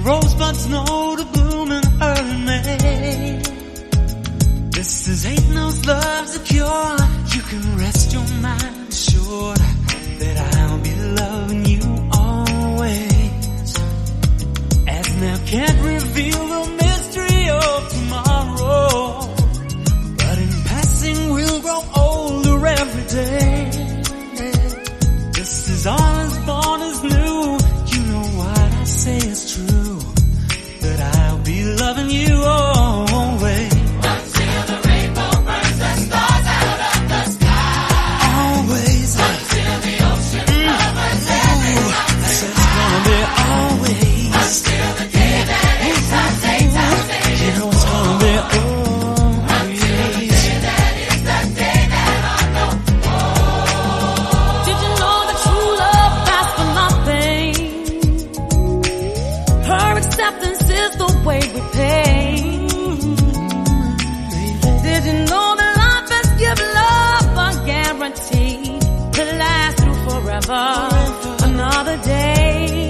rosebuds know to bloom in early May. This is ain't no love's a cure. You can rest your mind assured that I'll be loving you always. As now can't reveal the mystery of tomorrow, but in passing we'll grow older every day. Just as all is born is new, you know what I say is true, that I'll be loving you always. Until the rainbow burns the stars out of the sky. Always. Until the ocean covers every mountain So it's gonna be always. Until the day that is our daytime day. You know it's gonna be always. That is the day that I know. Did you know that true love lasts for nothing? Her acceptance is the way we pay. Did you know that life has given love a guarantee to last through forever? Another day.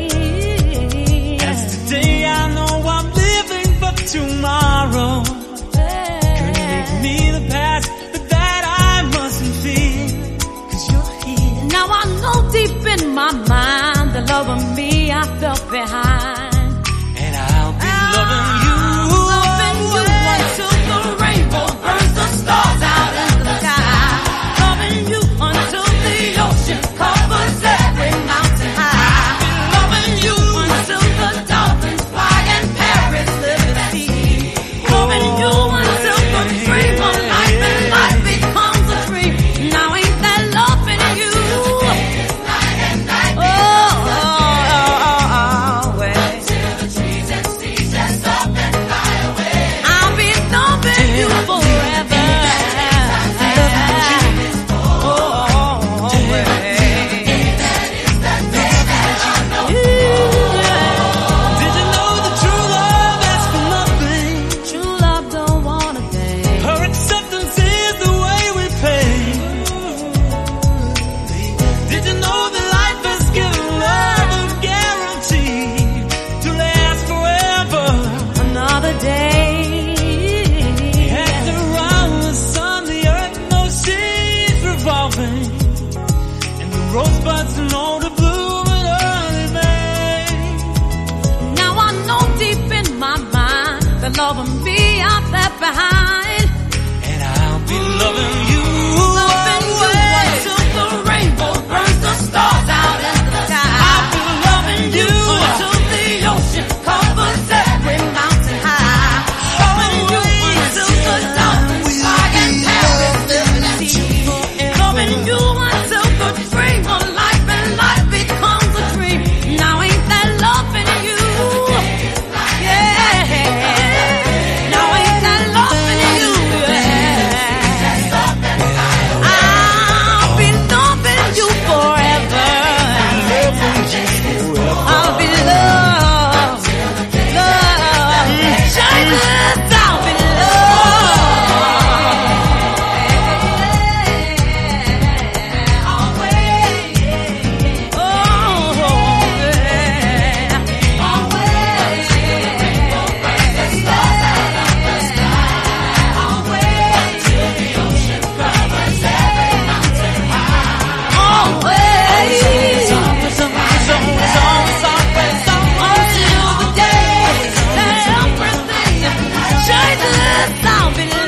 As today I know I'm living for tomorrow. Couldn't make me the past, but that I mustn't fear, 'cause you're here. Now I know deep in my mind the love of me I felt behind. And I'll be loving you. Loving you until the rainbow burns the stars out in the sky. Loving you until the ocean covers every mountain high. Loving you until the dolphins fly and Paris liberty. Loving you until the dream of life and life becomes a dream. Now ain't that love in you? Night and night. Always. Till the trees and seas just up and fly away. I'll be loving you forever. Did you know that true love asks for nothing? True love don't want a thing. Her acceptance is the way we pay. Did you know that life has given love a guarantee to last forever? Another day. As around the sun, the earth knows she's revolving, and the rosebuds know to bloom in early May. Now I know deep in my mind the love of me I left behind. And I'll be loving you. Loving you until the rainbow burns the stars out in the sky. I'll be loving you Until the ocean covers every mountain high. Loving you until the dolphins fly and Paris liberty. Loving you until the dream of life and life becomes a dream. Now ain't that love in you? Yeah. Now ain't that love in you? Yeah. I'll be loving you forever. I'll be loved. Jesus, I'll be I'll be